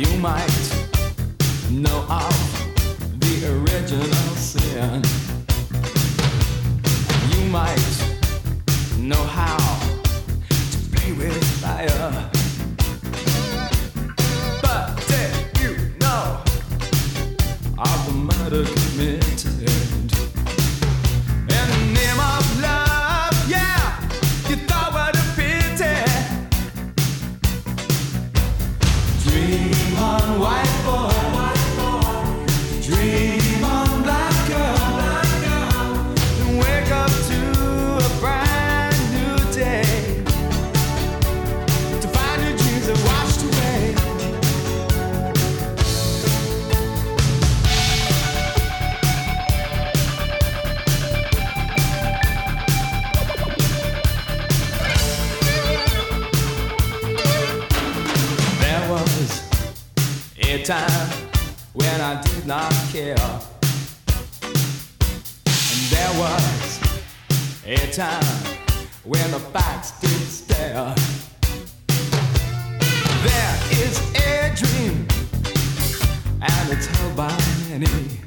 You might know of the original sin. You might know how to play with fire. But did you know of the murder committed in the name of love? Yeah, you thought what a pity. Dream on, white boy. Dream on, black girl. And wake up to a brand new day, to find your dreams are washed away. There was a time when I did not care, and there was a time when the facts did stare. There is a dream, and it's held by many.